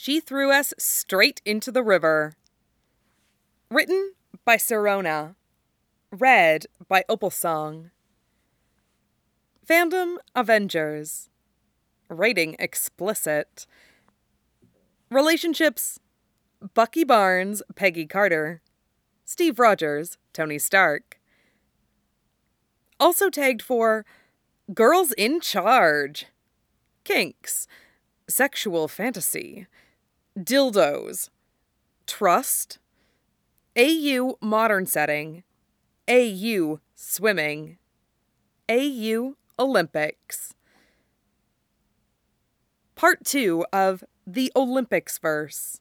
She Threw Us Straight into the River. Written by Sirona. Read by Opalsong. Fandom Avengers. Rating explicit. Relationships: Bucky Barnes, Peggy Carter. Steve Rogers, Tony Stark. Also tagged for Girls in Charge. Kinks. Sexual fantasy. Dildos. Trust. AU modern setting. AU swimming. AU Olympics. Part 2 of The Olympics Verse.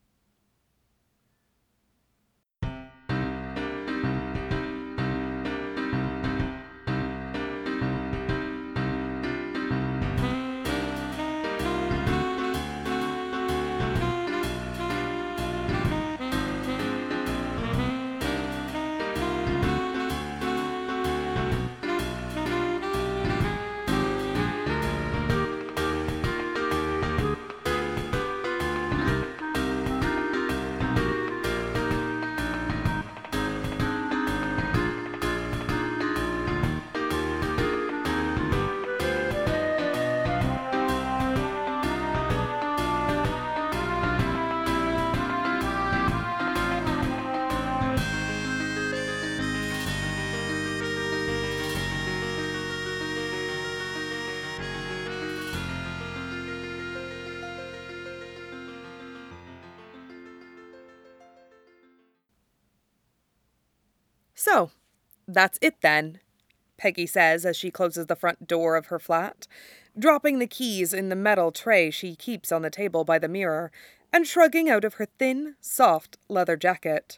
So, that's it then, Peggy says as she closes the front door of her flat, dropping the keys in the metal tray she keeps on the table by the mirror and shrugging out of her thin, soft leather jacket.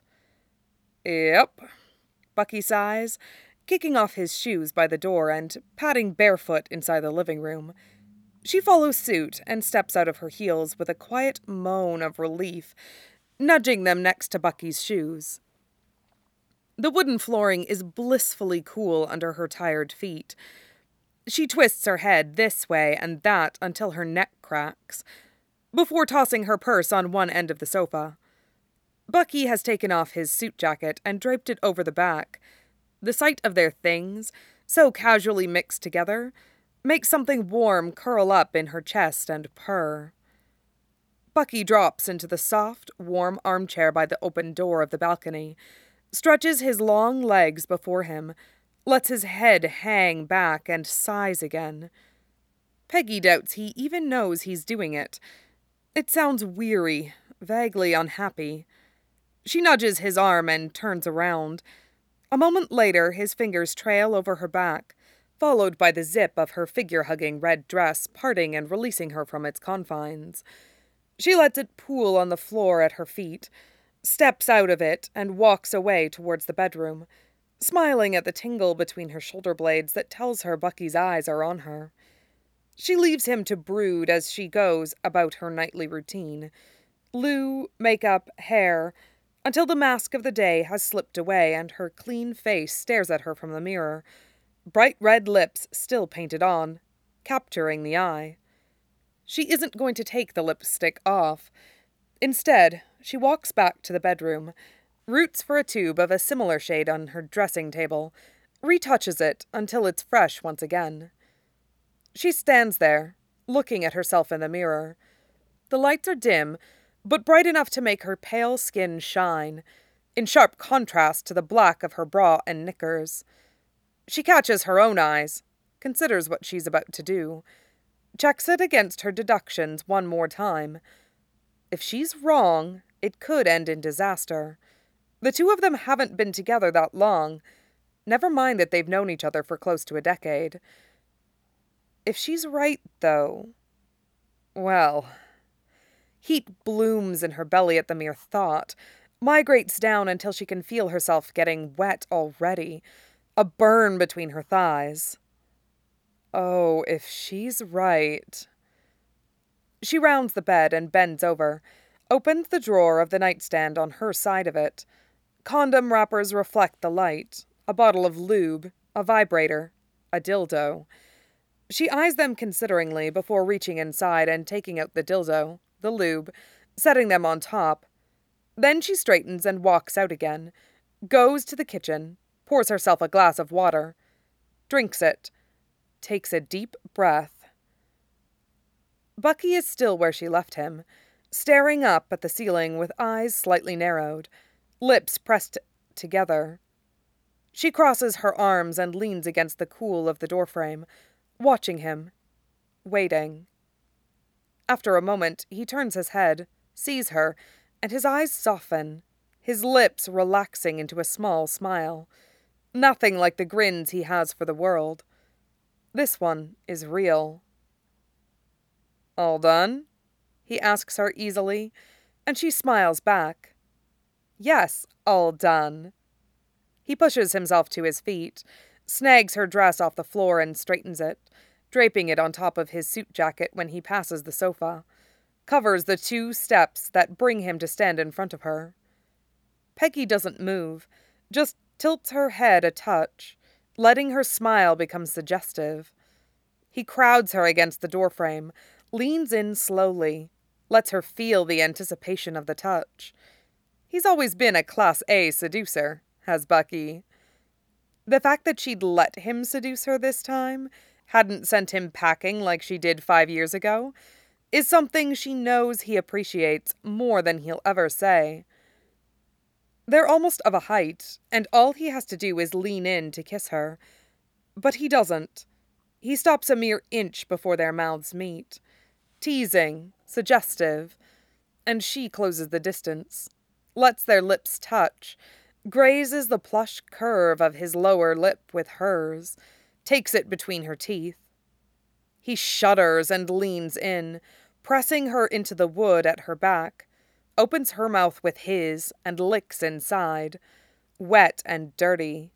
Yep, Bucky sighs, kicking off his shoes by the door and padding barefoot inside the living room. She follows suit and steps out of her heels with a quiet moan of relief, nudging them next to Bucky's shoes. The wooden flooring is blissfully cool under her tired feet. She twists her head this way and that until her neck cracks, before tossing her purse on one end of the sofa. Bucky has taken off his suit jacket and draped it over the back. The sight of their things, so casually mixed together, makes something warm curl up in her chest and purr. Bucky drops into the soft, warm armchair by the open door of the balcony, stretches his long legs before him, lets his head hang back and sighs again. Peggy doubts he even knows he's doing it. It sounds weary, vaguely unhappy. She nudges his arm and turns around. A moment later, his fingers trail over her back, followed by the zip of her figure-hugging red dress parting and releasing her from its confines. She lets it pool on the floor at her feet, steps out of it, and walks away towards the bedroom, smiling at the tingle between her shoulder blades that tells her Bucky's eyes are on her. She leaves him to brood as she goes about her nightly routine. Loo, makeup, hair, until the mask of the day has slipped away and her clean face stares at her from the mirror, bright red lips still painted on, capturing the eye. She isn't going to take the lipstick off. Instead, she walks back to the bedroom, roots for a tube of a similar shade on her dressing table, retouches it until it's fresh once again. She stands there, looking at herself in the mirror. The lights are dim, but bright enough to make her pale skin shine, in sharp contrast to the black of her bra and knickers. She catches her own eyes, considers what she's about to do, checks it against her deductions one more time. If she's wrong, it could end in disaster. The two of them haven't been together that long. Never mind that they've known each other for close to a decade. If she's right, though, well, heat blooms in her belly at the mere thought, migrates down until she can feel herself getting wet already, a burn between her thighs. Oh, if she's right. She rounds the bed and bends over, opens the drawer of the nightstand on her side of it. Condom wrappers reflect the light, a bottle of lube, a vibrator, a dildo. She eyes them consideringly before reaching inside and taking out the dildo, the lube, setting them on top. Then she straightens and walks out again, goes to the kitchen, pours herself a glass of water, drinks it, takes a deep breath. Bucky is still where she left him, staring up at the ceiling with eyes slightly narrowed, lips pressed together. She crosses her arms and leans against the cool of the doorframe, watching him, waiting. After a moment, he turns his head, sees her, and his eyes soften, his lips relaxing into a small smile. Nothing like the grins he has for the world. This one is real. "All done?" he asks her easily, and she smiles back. "Yes, all done." He pushes himself to his feet, snags her dress off the floor and straightens it, draping it on top of his suit jacket when he passes the sofa, covers the 2 steps that bring him to stand in front of her. Peggy doesn't move, just tilts her head a touch, letting her smile become suggestive. He crowds her against the doorframe, leans in slowly, lets her feel the anticipation of the touch. He's always been a Class A seducer, has Bucky. The fact that she'd let him seduce her this time, hadn't sent him packing like she did 5 years ago, is something she knows he appreciates more than he'll ever say. They're almost of a height, and all he has to do is lean in to kiss her. But he doesn't. He stops a mere inch before their mouths meet. Teasing, suggestive, and she closes the distance, lets their lips touch, grazes the plush curve of his lower lip with hers, takes it between her teeth. He shudders and leans in, pressing her into the wood at her back, opens her mouth with his and licks inside, wet and dirty.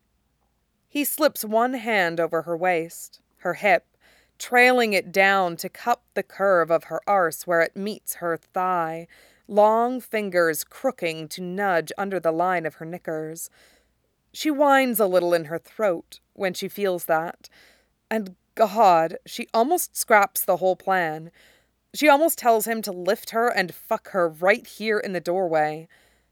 He slips one hand over her waist, her hip, trailing it down to cup the curve of her arse where it meets her thigh, long fingers crooking to nudge under the line of her knickers. She whines a little in her throat when she feels that, and God, she almost scraps the whole plan. She almost tells him to lift her and fuck her right here in the doorway.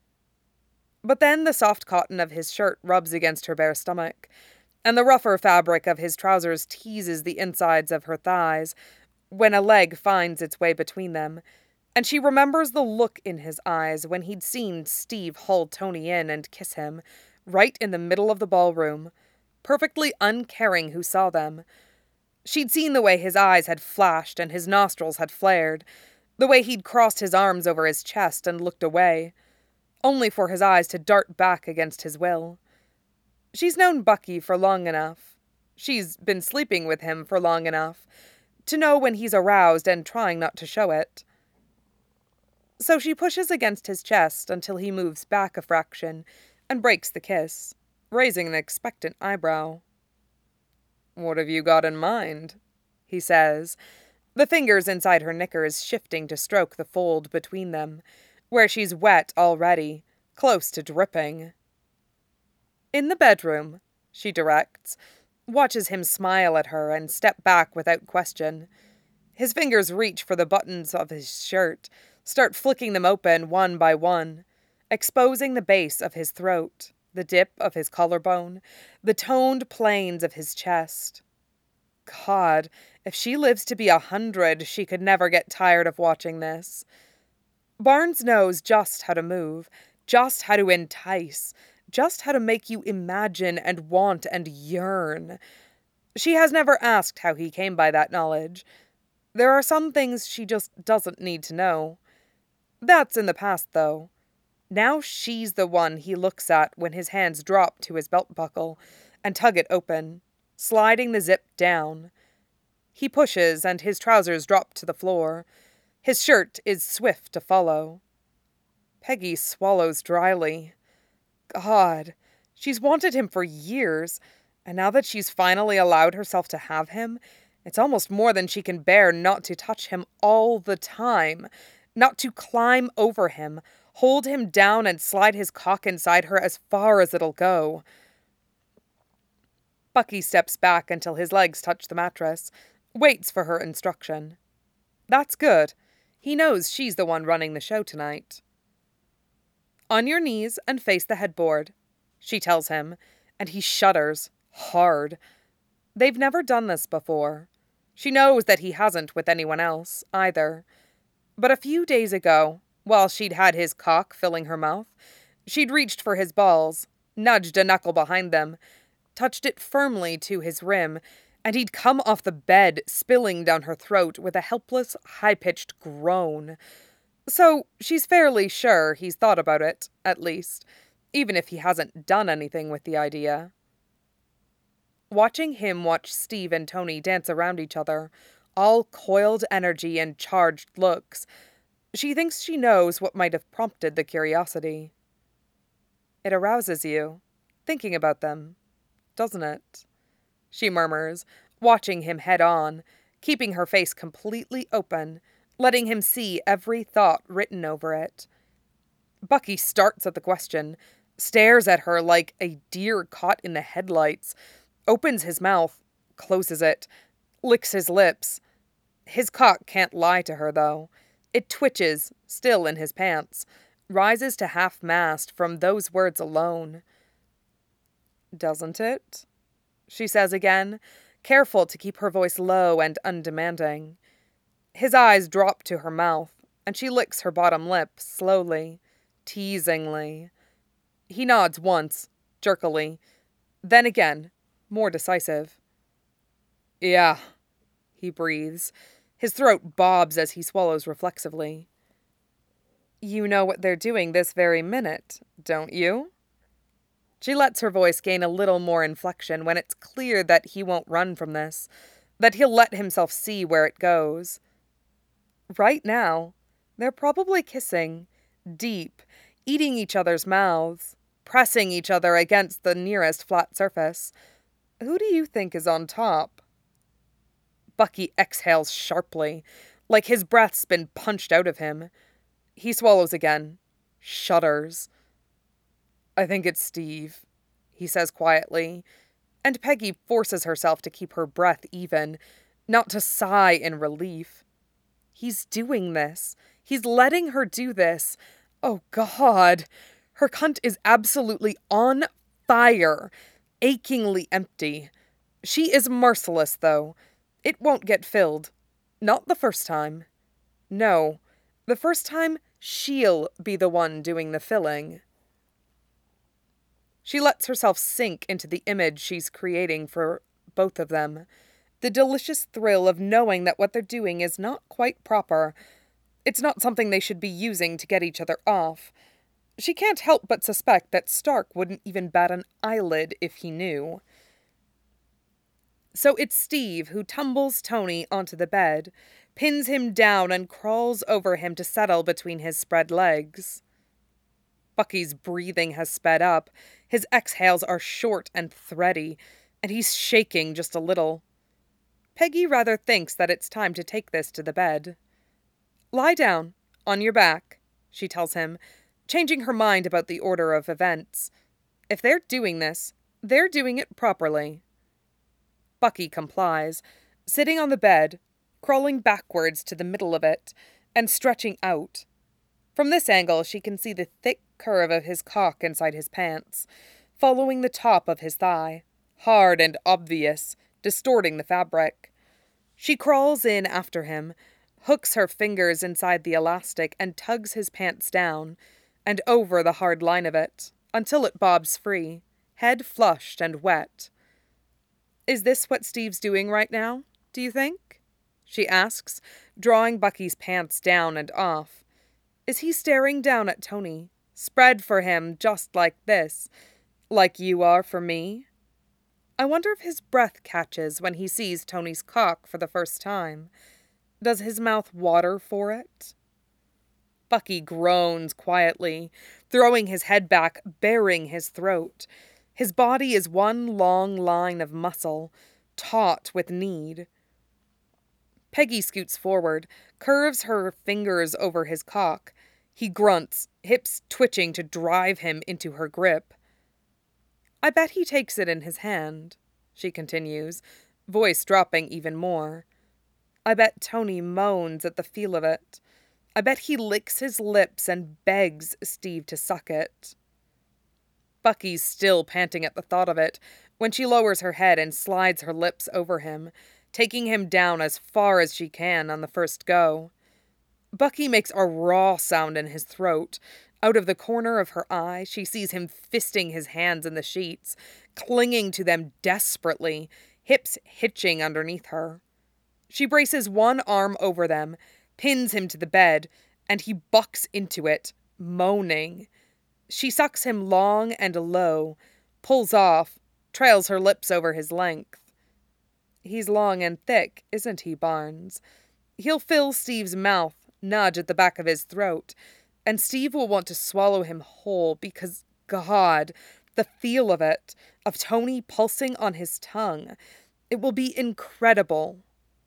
But then the soft cotton of his shirt rubs against her bare stomach, and the rougher fabric of his trousers teases the insides of her thighs when a leg finds its way between them, and she remembers the look in his eyes when he'd seen Steve haul Tony in and kiss him, right in the middle of the ballroom, perfectly uncaring who saw them. She'd seen the way his eyes had flashed and his nostrils had flared, the way he'd crossed his arms over his chest and looked away, only for his eyes to dart back against his will. She's known Bucky for long enough. She's been sleeping with him for long enough to know when he's aroused and trying not to show it. So she pushes against his chest until he moves back a fraction and breaks the kiss, raising an expectant eyebrow. "What have you got in mind?" he says, the fingers inside her knickers shifting to stroke the fold between them, where she's wet already, close to dripping. "In the bedroom," she directs, watches him smile at her and step back without question. His fingers reach for the buttons of his shirt, start flicking them open one by one, exposing the base of his throat, the dip of his collarbone, the toned planes of his chest. God, if she lives to be 100, she could never get tired of watching this. Barnes knows just how to move, just how to entice, just how to make you imagine and want and yearn. She has never asked how he came by that knowledge. There are some things she just doesn't need to know. That's in the past, though. Now she's the one he looks at when his hands drop to his belt buckle and tug it open, sliding the zip down. He pushes, and his trousers drop to the floor. His shirt is swift to follow. Peggy swallows dryly. God, she's wanted him for years, and now that she's finally allowed herself to have him, it's almost more than she can bear not to touch him all the time, not to climb over him, hold him down and slide his cock inside her as far as it'll go. Bucky steps back until his legs touch the mattress, waits for her instruction. That's good. He knows she's the one running the show tonight. On your knees and face the headboard, she tells him, and he shudders, hard. They've never done this before. She knows that he hasn't with anyone else, either. But a few days ago, while she'd had his cock filling her mouth, she'd reached for his balls, nudged a knuckle behind them, touched it firmly to his rim, and he'd come off the bed, spilling down her throat with a helpless, high-pitched groan. So she's fairly sure he's thought about it, at least, even if he hasn't done anything with the idea. Watching him watch Steve and Tony dance around each other, all coiled energy and charged looks, she thinks she knows what might have prompted the curiosity. It arouses you, thinking about them, doesn't it? She murmurs, watching him head on, keeping her face completely open, letting him see every thought written over it. Bucky starts at the question, stares at her like a deer caught in the headlights, opens his mouth, closes it, licks his lips. His cock can't lie to her, though. It twitches, still in his pants, rises to half-mast from those words alone. Doesn't it? She says again, careful to keep her voice low and undemanding. His eyes drop to her mouth, and she licks her bottom lip slowly, teasingly. He nods once, jerkily, then again, more decisive. Yeah, he breathes. His throat bobs as he swallows reflexively. You know what they're doing this very minute, don't you? She lets her voice gain a little more inflection when it's clear that he won't run from this, that he'll let himself see where it goes. Right now, they're probably kissing, deep, eating each other's mouths, pressing each other against the nearest flat surface. Who do you think is on top? Bucky exhales sharply, like his breath's been punched out of him. He swallows again, shudders. I think it's Steve, he says quietly, and Peggy forces herself to keep her breath even, not to sigh in relief. He's doing this. He's letting her do this. Oh, God. Her cunt is absolutely on fire, achingly empty. She is merciless, though. It won't get filled. Not the first time. No, the first time she'll be the one doing the filling. She lets herself sink into the image she's creating for both of them. The delicious thrill of knowing that what they're doing is not quite proper. It's not something they should be using to get each other off. She can't help but suspect that Stark wouldn't even bat an eyelid if he knew. So it's Steve who tumbles Tony onto the bed, pins him down and crawls over him to settle between his spread legs. Bucky's breathing has sped up, his exhales are short and thready, and he's shaking just a little. Peggy rather thinks that it's time to take this to the bed. Lie down, on your back, she tells him, changing her mind about the order of events. If they're doing this, they're doing it properly. Bucky complies, sitting on the bed, crawling backwards to the middle of it, and stretching out. From this angle, she can see the thick curve of his cock inside his pants, following the top of his thigh, hard and obvious, distorting the fabric. She crawls in after him, hooks her fingers inside the elastic and tugs his pants down, and over the hard line of it, until it bobs free, head flushed and wet. Is this what Steve's doing right now, do you think? She asks, drawing Bucky's pants down and off. Is he staring down at Tony, spread for him just like this, like you are for me? I wonder if his breath catches when he sees Tony's cock for the first time. Does his mouth water for it? Bucky groans quietly, throwing his head back, baring his throat. His body is one long line of muscle, taut with need. Peggy scoots forward, curves her fingers over his cock. He grunts, hips twitching to drive him into her grip. I bet he takes it in his hand, she continues, voice dropping even more. I bet Tony moans at the feel of it. I bet he licks his lips and begs Steve to suck it. Bucky's still panting at the thought of it when she lowers her head and slides her lips over him, taking him down as far as she can on the first go. Bucky makes a raw sound in his throat. Out of the corner of her eye, she sees him fisting his hands in the sheets, clinging to them desperately, hips hitching underneath her. She braces one arm over them, pins him to the bed, and he bucks into it, moaning. She sucks him long and low, pulls off, trails her lips over his length. He's long and thick, isn't he, Barnes? He'll fill Steve's mouth, nudge at the back of his throat, and Steve will want to swallow him whole because, God, the feel of it, of Tony pulsing on his tongue, it will be incredible.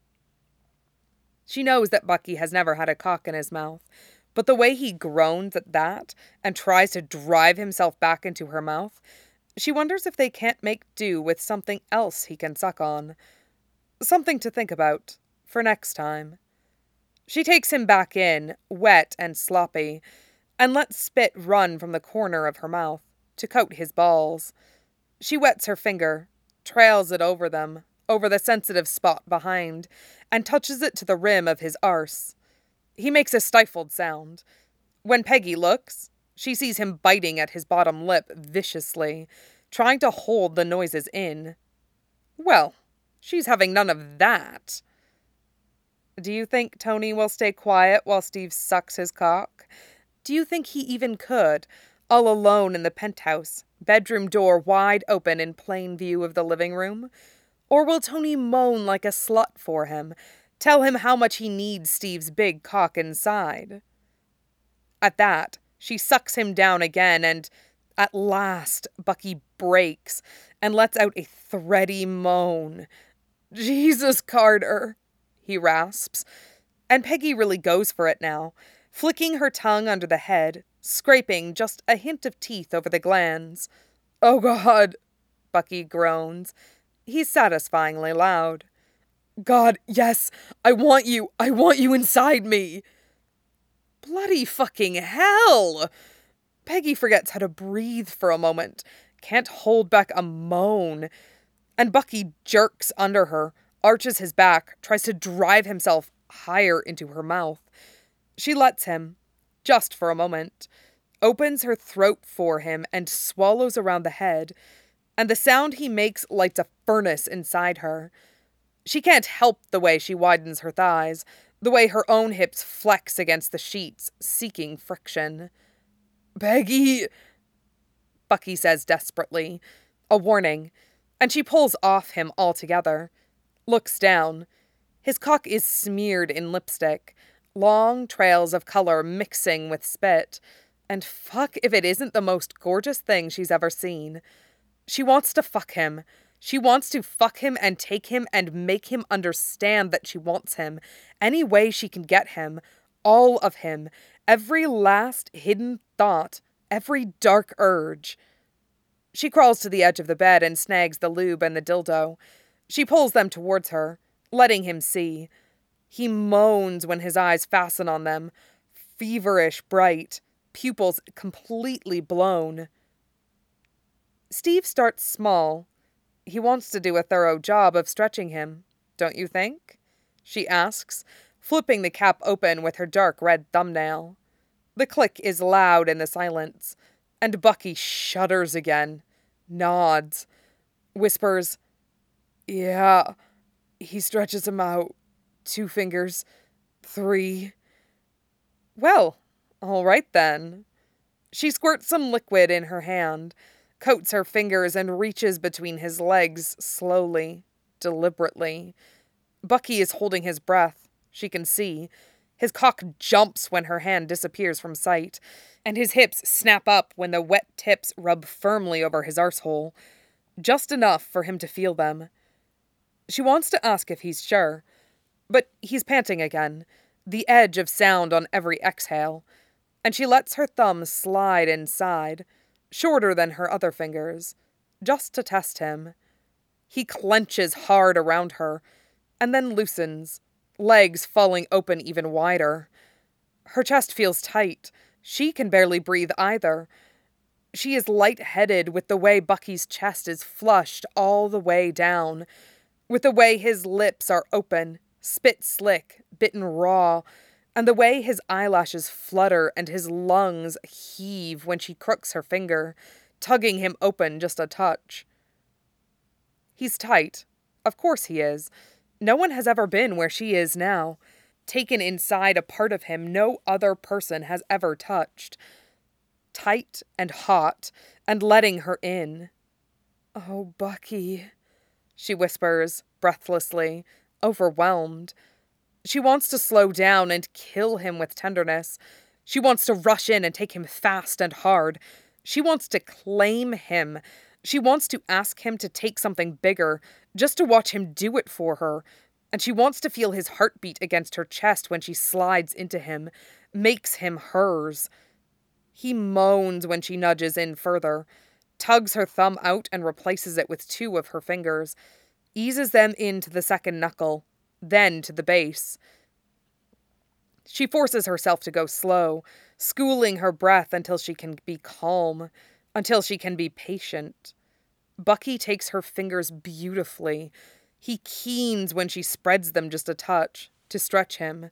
She knows that Bucky has never had a cock in his mouth, but the way he groans at that and tries to drive himself back into her mouth, she wonders if they can't make do with something else he can suck on. Something to think about for next time. She takes him back in, wet and sloppy, and lets spit run from the corner of her mouth to coat his balls. She wets her finger, trails it over them, over the sensitive spot behind, and touches it to the rim of his arse. He makes a stifled sound. When Peggy looks, she sees him biting at his bottom lip viciously, trying to hold the noises in. Well, she's having none of that. Do you think Tony will stay quiet while Steve sucks his cock? Do you think he even could, all alone in the penthouse, bedroom door wide open in plain view of the living room? Or will Tony moan like a slut for him, tell him how much he needs Steve's big cock inside? At that, she sucks him down again, and at last Bucky breaks and lets out a thready moan. Jesus, Carter, he rasps. And Peggy really goes for it now, flicking her tongue under the head, scraping just a hint of teeth over the glands. Oh, God, Bucky groans. He's satisfyingly loud. God, yes, I want you inside me. Bloody fucking hell! Peggy forgets how to breathe for a moment, can't hold back a moan. And Bucky jerks under her, arches his back, tries to drive himself higher into her mouth. She lets him, just for a moment, opens her throat for him and swallows around the head, and the sound he makes lights a furnace inside her. She can't help the way she widens her thighs, the way her own hips flex against the sheets, seeking friction. Peggy, Bucky says desperately, a warning, and she pulls off him altogether. Looks down. His cock is smeared in lipstick, long trails of color mixing with spit, and fuck if it isn't the most gorgeous thing she's ever seen. She wants to fuck him. She wants to fuck him and take him and make him understand that she wants him, any way she can get him, all of him, every last hidden thought, every dark urge. She crawls to the edge of the bed and snags the lube and the dildo. She pulls them towards her, letting him see. He moans when his eyes fasten on them, feverish bright, pupils completely blown. Steve starts small. He wants to do a thorough job of stretching him, don't you think? She asks, flipping the cap open with her dark red thumbnail. The click is loud in the silence, and Bucky shudders again, nods, whispers, Yeah, he stretches him out. 2 fingers, 3. Well, all right then. She squirts some liquid in her hand, coats her fingers and reaches between his legs slowly, deliberately. Bucky is holding his breath, she can see. His cock jumps when her hand disappears from sight, and his hips snap up when the wet tips rub firmly over his arsehole, just enough for him to feel them. She wants to ask if he's sure, but he's panting again, the edge of sound on every exhale, and she lets her thumb slide inside, shorter than her other fingers, just to test him. He clenches hard around her, and then loosens, legs falling open even wider. Her chest feels tight. She can barely breathe either. She is lightheaded with the way Bucky's chest is flushed all the way down, with the way his lips are open, spit slick, bitten raw, and the way his eyelashes flutter and his lungs heave when she crooks her finger, tugging him open just a touch. He's tight. Of course he is. No one has ever been where she is now, taken inside a part of him no other person has ever touched. Tight and hot, and letting her in. "Oh, Bucky," she whispers, breathlessly, overwhelmed. She wants to slow down and kill him with tenderness. She wants to rush in and take him fast and hard. She wants to claim him. She wants to ask him to take something bigger, just to watch him do it for her. And she wants to feel his heartbeat against her chest when she slides into him, makes him hers. He moans when she nudges in further, tugs her thumb out and replaces it with 2 of her fingers, eases them into the second knuckle, then to the base. She forces herself to go slow, schooling her breath until she can be calm, until she can be patient. Bucky takes her fingers beautifully. He keens when she spreads them just a touch, to stretch him.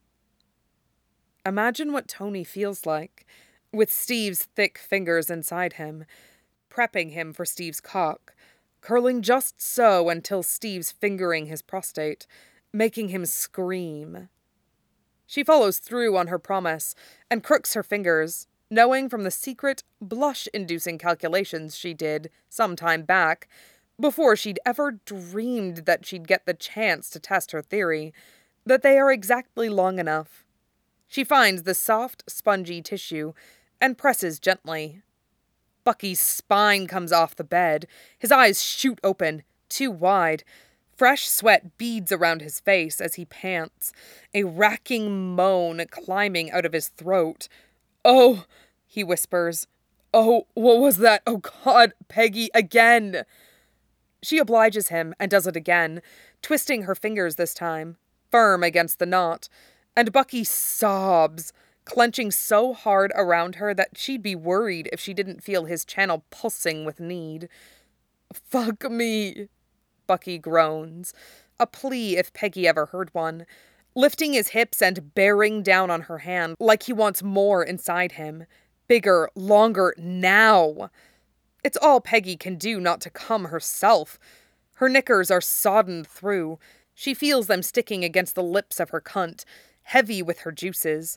Imagine what Tony feels like, with Steve's thick fingers inside him, prepping him for Steve's cock, curling just so until Steve's fingering his prostate, making him scream. She follows through on her promise and crooks her fingers, knowing from the secret, blush-inducing calculations she did some time back, before she'd ever dreamed that she'd get the chance to test her theory, that they are exactly long enough. She finds the soft, spongy tissue and presses gently. Bucky's spine comes off the bed. His eyes shoot open, too wide. Fresh sweat beads around his face as he pants, a racking moan climbing out of his throat. "Oh," he whispers. "Oh, what was that? Oh, God, Peggy, again!" She obliges him and does it again, twisting her fingers this time, firm against the knot, and Bucky sobs, clenching so hard around her that she'd be worried if she didn't feel his channel pulsing with need. "Fuck me," Bucky groans, a plea if Peggy ever heard one, lifting his hips and bearing down on her hand like he wants more inside him. Bigger, longer, now. It's all Peggy can do not to come herself. Her knickers are sodden through. She feels them sticking against the lips of her cunt, heavy with her juices.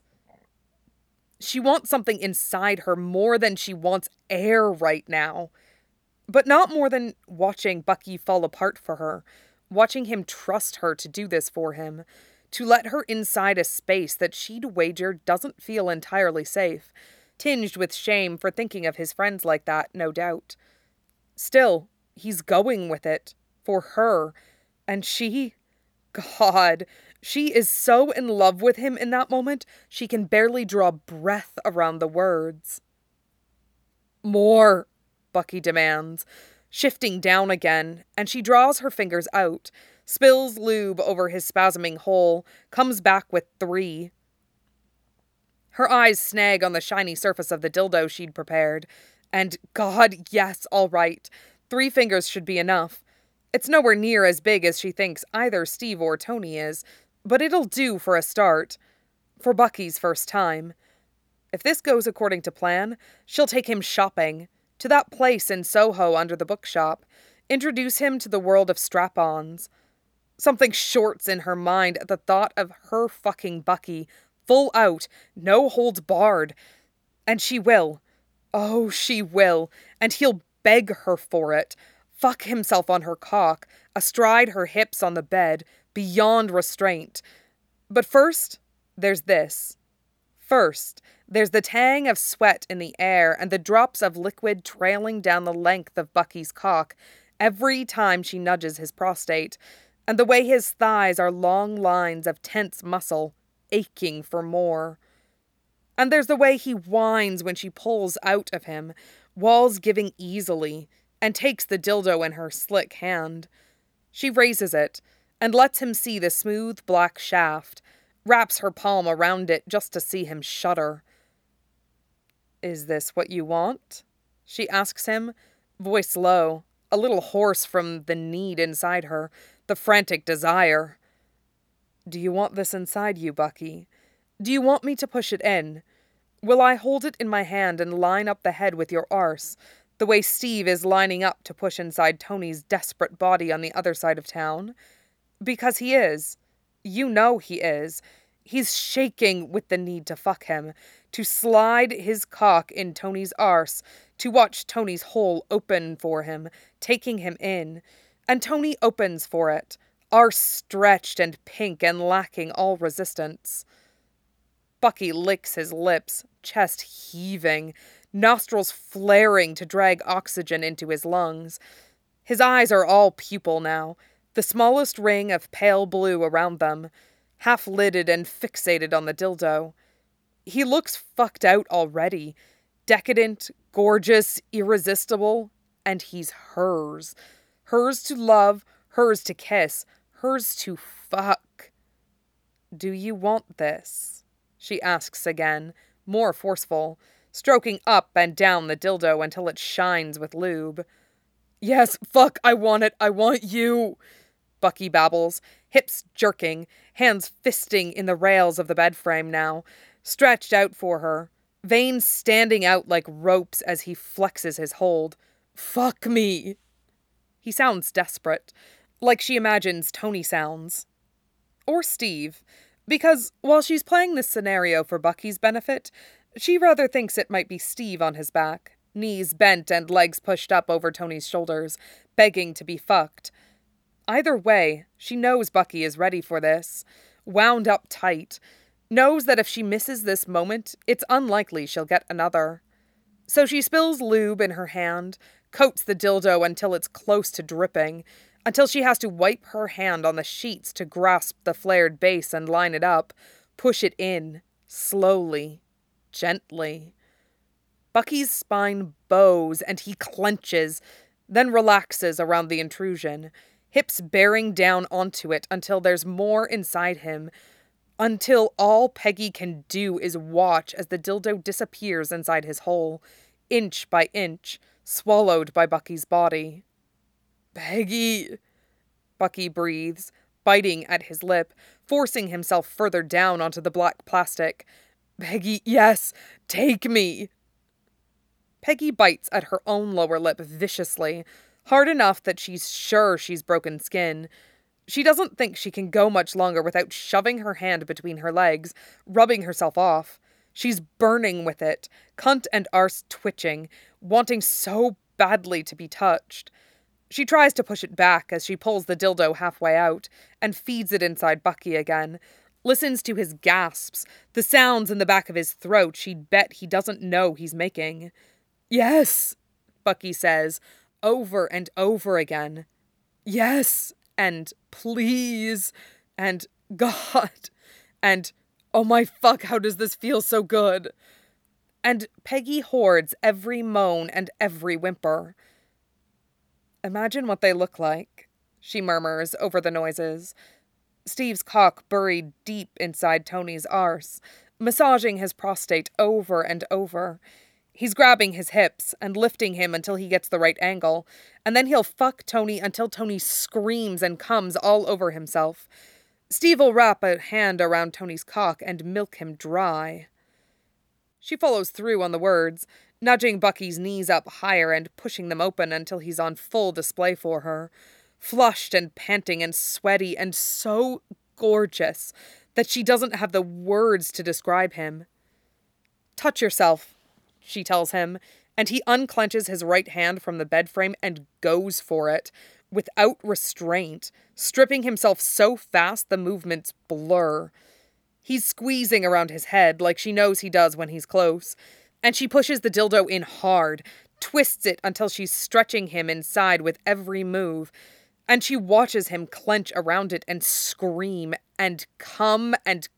She wants something inside her more than she wants air right now. But not more than watching Bucky fall apart for her, watching him trust her to do this for him, to let her inside a space that she'd wager doesn't feel entirely safe, tinged with shame for thinking of his friends like that, no doubt. Still, he's going with it, for her, and she... God, she is so in love with him in that moment, she can barely draw breath around the words. "More," Bucky demands, shifting down again, and she draws her fingers out, spills lube over his spasming hole, comes back with 3. Her eyes snag on the shiny surface of the dildo she'd prepared, and God, yes, all right, 3 fingers should be enough. It's nowhere near as big as she thinks either Steve or Tony is, but it'll do for a start. For Bucky's first time. If this goes according to plan, she'll take him shopping, to that place in Soho under the bookshop, introduce him to the world of strap-ons. Something shorts in her mind at the thought of her fucking Bucky, full out, no holds barred. And she will. Oh, she will. And he'll beg her for it. Fuck himself on her cock, astride her hips on the bed, beyond restraint. But first, there's this. First, there's the tang of sweat in the air and the drops of liquid trailing down the length of Bucky's cock every time she nudges his prostate, and the way his thighs are long lines of tense muscle, aching for more. And there's the way he whines when she pulls out of him, walls giving easily, and takes the dildo in her slick hand. She raises it, and lets him see the smooth black shaft, wraps her palm around it just to see him shudder. "Is this what you want?" she asks him, voice low, a little hoarse from the need inside her, the frantic desire. "Do you want this inside you, Bucky? Do you want me to push it in? Will I hold it in my hand and line up the head with your arse, the way Steve is lining up to push inside Tony's desperate body on the other side of town? Because he is. You know he is. He's shaking with the need to fuck him, to slide his cock in Tony's arse, to watch Tony's hole open for him, taking him in. And Tony opens for it, arse stretched and pink and lacking all resistance. Bucky licks his lips, chest heaving, nostrils flaring to drag oxygen into his lungs. His eyes are all pupil now, the smallest ring of pale blue around them, half-lidded and fixated on the dildo. He looks fucked out already, decadent, gorgeous, irresistible, and he's hers. Hers to love, hers to kiss, hers to fuck. "Do you want this?" she asks again, more forceful, stroking up and down the dildo until it shines with lube. "Yes, fuck, I want it, I want you," Bucky babbles, hips jerking, hands fisting in the rails of the bed frame now, stretched out for her, veins standing out like ropes as he flexes his hold. "Fuck me!" He sounds desperate, like she imagines Tony sounds. Or Steve, because while she's playing this scenario for Bucky's benefit, she rather thinks it might be Steve on his back, knees bent and legs pushed up over Tony's shoulders, begging to be fucked. Either way, she knows Bucky is ready for this, wound up tight, knows that if she misses this moment, it's unlikely she'll get another. So she spills lube in her hand, coats the dildo until it's close to dripping, until she has to wipe her hand on the sheets to grasp the flared base and line it up, push it in, slowly, gently. Bucky's spine bows and he clenches, then relaxes around the intrusion, hips bearing down onto it until there's more inside him, until all Peggy can do is watch as the dildo disappears inside his hole, inch by inch, swallowed by Bucky's body. "Peggy," Bucky breathes, biting at his lip, forcing himself further down onto the black plastic. "Peggy, yes, take me." Peggy bites at her own lower lip viciously, hard enough that she's sure she's broken skin. She doesn't think she can go much longer without shoving her hand between her legs, rubbing herself off. She's burning with it, cunt and arse twitching, wanting so badly to be touched. She tries to push it back as she pulls the dildo halfway out and feeds it inside Bucky again, listens to his gasps, the sounds in the back of his throat she'd bet he doesn't know he's making. "Yes," Bucky says, over and over again. "Yes, and please, and God, and oh my fuck, how does this feel so good?" And Peggy hoards every moan and every whimper. "Imagine what they look like," she murmurs over the noises. Steve's cock buried deep inside Tony's arse, massaging his prostate over and over. He's grabbing his hips and lifting him until he gets the right angle, and then he'll fuck Tony until Tony screams and comes all over himself. Steve will wrap a hand around Tony's cock and milk him dry. She follows through on the words, nudging Bucky's knees up higher and pushing them open until he's on full display for her, flushed and panting and sweaty and so gorgeous that she doesn't have the words to describe him. "Touch yourself," she tells him, and he unclenches his right hand from the bed frame and goes for it, without restraint, stripping himself so fast the movements blur. He's squeezing around his head like she knows he does when he's close, and she pushes the dildo in hard, twists it until she's stretching him inside with every move, and she watches him clench around it and scream and come,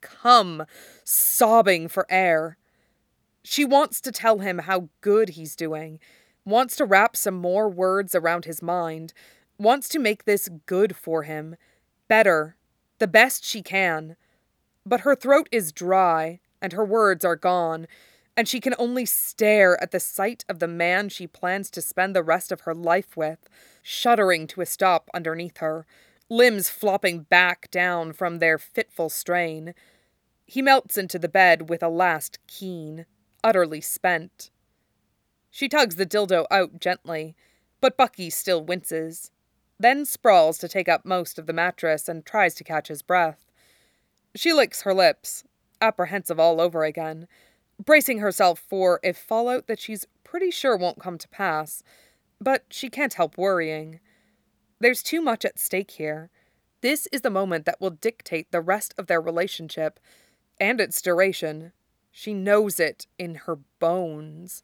sobbing for air. She wants to tell him how good he's doing, wants to wrap some more words around his mind, wants to make this good for him, better, the best she can. But her throat is dry, and her words are gone, and she can only stare at the sight of the man she plans to spend the rest of her life with, shuddering to a stop underneath her, limbs flopping back down from their fitful strain. He melts into the bed with a last keen, utterly spent. She tugs the dildo out gently, but Bucky still winces, then sprawls to take up most of the mattress and tries to catch his breath. She licks her lips, apprehensive all over again, bracing herself for a fallout that she's pretty sure won't come to pass, but she can't help worrying. There's too much at stake here. This is the moment that will dictate the rest of their relationship, and its duration. She knows it in her bones.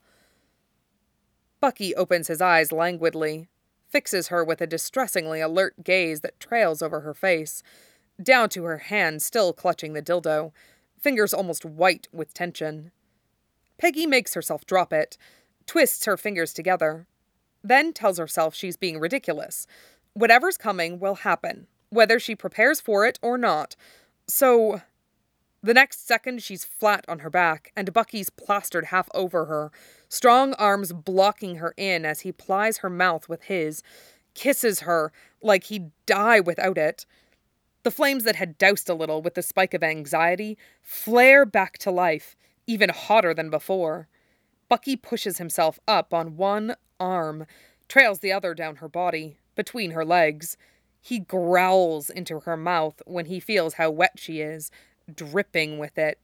Bucky opens his eyes languidly, fixes her with a distressingly alert gaze that trails over her face, down to her hand still clutching the dildo, fingers almost white with tension. Peggy makes herself drop it, twists her fingers together, then tells herself she's being ridiculous. Whatever's coming will happen, whether she prepares for it or not. So, the next second she's flat on her back, and Bucky's plastered half over her, strong arms blocking her in as he plies her mouth with his, kisses her like he'd die without it. The flames that had doused a little with the spike of anxiety flare back to life, even hotter than before. Bucky pushes himself up on one arm, trails the other down her body, between her legs. He growls into her mouth when he feels how wet she is, dripping with it.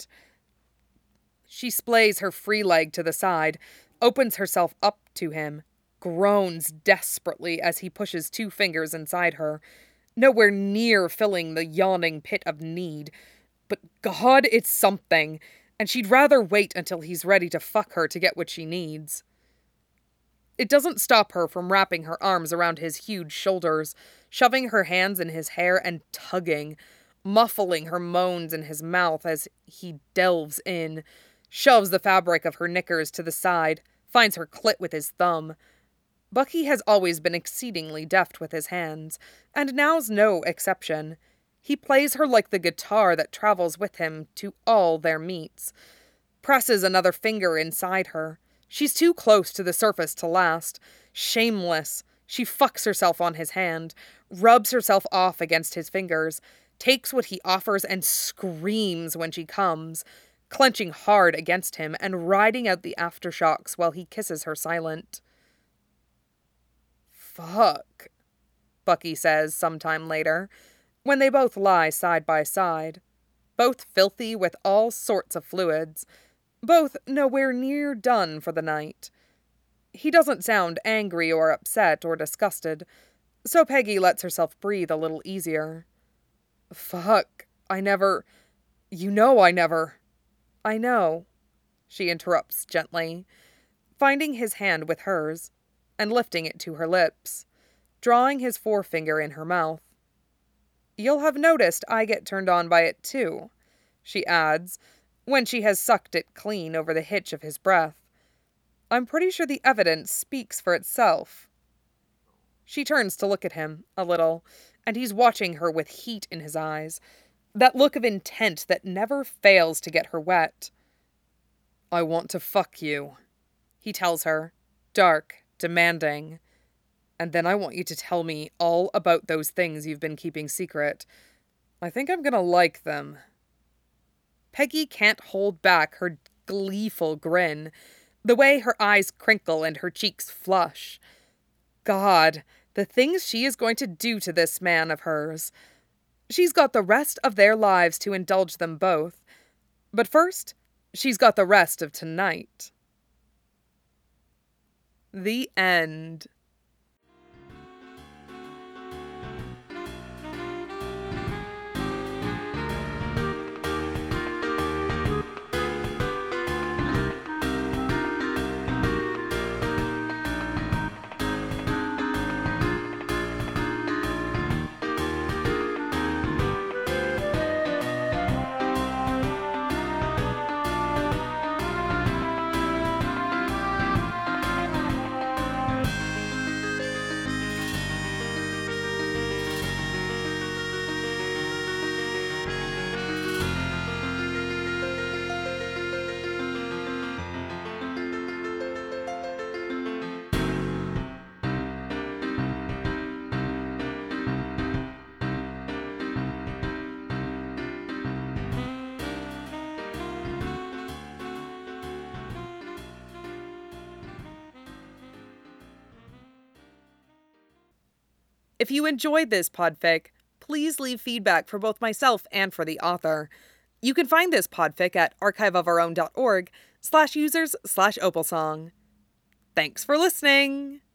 She splays her free leg to the side, opens herself up to him, groans desperately as he pushes 2 fingers inside her, nowhere near filling the yawning pit of need. But God, it's something, and she'd rather wait until he's ready to fuck her to get what she needs. It doesn't stop her from wrapping her arms around his huge shoulders, shoving her hands in his hair and tugging, muffling her moans in his mouth as he delves in, shoves the fabric of her knickers to the side, finds her clit with his thumb. Bucky has always been exceedingly deft with his hands, and now's no exception. He plays her like the guitar that travels with him to all their meets. Presses another finger inside her. She's too close to the surface to last. Shameless, she fucks herself on his hand, rubs herself off against his fingers, takes what he offers and screams when she comes, clenching hard against him and riding out the aftershocks while he kisses her silent. "Fuck," Bucky says sometime later, when they both lie side by side, both filthy with all sorts of fluids, both nowhere near done for the night. He doesn't sound angry or upset or disgusted, so Peggy lets herself breathe a little easier. "Fuck, I never... I know," she interrupts gently, finding his hand with hers, and lifting it to her lips, drawing his forefinger in her mouth. "You'll have noticed I get turned on by it too," she adds, when she has sucked it clean over the hitch of his breath. "I'm pretty sure the evidence speaks for itself." She turns to look at him, a little, and he's watching her with heat in his eyes, that look of intent that never fails to get her wet. "I want to fuck you," he tells her, dark, demanding. "And then I want you to tell me all about those things you've been keeping secret. I think I'm gonna like them." Peggy can't hold back her gleeful grin, the way her eyes crinkle and her cheeks flush. God, the things she is going to do to this man of hers. She's got the rest of their lives to indulge them both. But first, she's got the rest of tonight. The end. If you enjoyed this podfic, please leave feedback for both myself and for the author. You can find this podfic at archiveofourown.org/users/opalsong. Thanks for listening!